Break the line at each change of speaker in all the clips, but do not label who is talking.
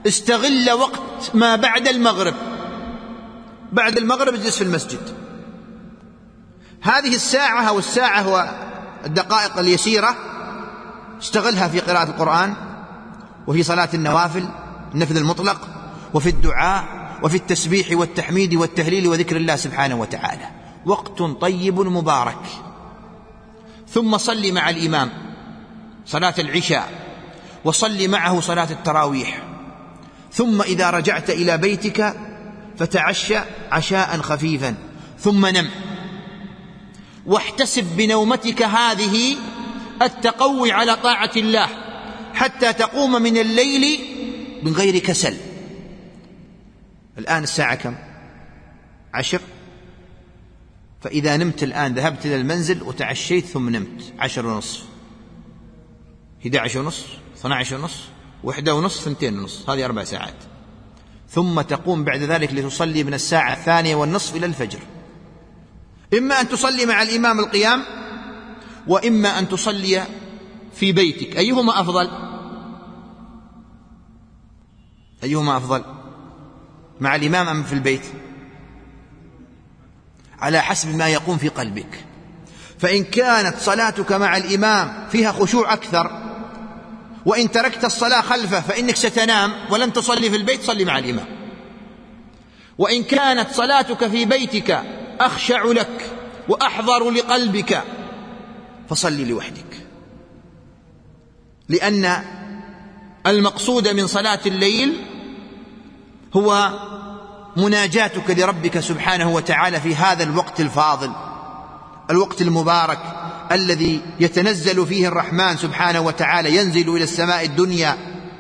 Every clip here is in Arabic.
استغل وقت ما بعد المغرب، بعد المغرب اجلس في المسجد. هذه الساعة أو الساعة والدقائق اليسيرة استغلها في قراءة القرآن، وفي صلاة النوافل النفل المطلق، وفي الدعاء، وفي التسبيح والتحميد والتهليل وذكر الله سبحانه وتعالى. وقت طيب مبارك. ثم صل مع الإمام صلاة العشاء، وصل معه صلاة التراويح. ثم إذا رجعت إلى بيتك فتعشى عشاء خفيفا، ثم نم، واحتسب بنومتك هذه التقوي على طاعة الله حتى تقوم من الليل من غير كسل. الآن الساعة كم؟ 10. فإذا نمت الآن ذهبت إلى المنزل وتعشيت ثم نمت 10:30، 11:30، 12:30، 1:30، 2:30، هذه 4 ساعات. ثم تقوم بعد ذلك لتصلي من الساعة 2:30 إلى الفجر. إما أن تصلي مع الإمام القيام، وإما أن تصلي في بيتك. أيهما أفضل؟ أيهما أفضل، مع الإمام أم في البيت؟ على حسب ما يقوم في قلبك. فإن كانت صلاتك مع الإمام فيها خشوع أكثر، وإن تركت الصلاة خلفه فإنك ستنام ولن تصلي في البيت، صلي مع الإمام. وإن كانت صلاتك في بيتك أخشع لك وأحضر لقلبك فصلي لوحدك، لأن المقصود من صلاة الليل هو مناجاتك لربك سبحانه وتعالى في هذا الوقت الفاضل، الوقت المبارك الذي يتنزل فيه الرحمن سبحانه وتعالى، ينزل إلى السماء الدنيا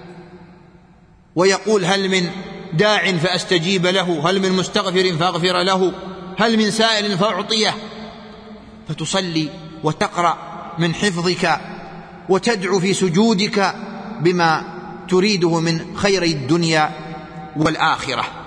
ويقول: هل من داع فأستجيب له، هل من مستغفر فأغفر له، هل من سائل فأعطيه. فتصلي وتقرأ من حفظك وتدعو في سجودك بما تريده من خير الدنيا والآخرة.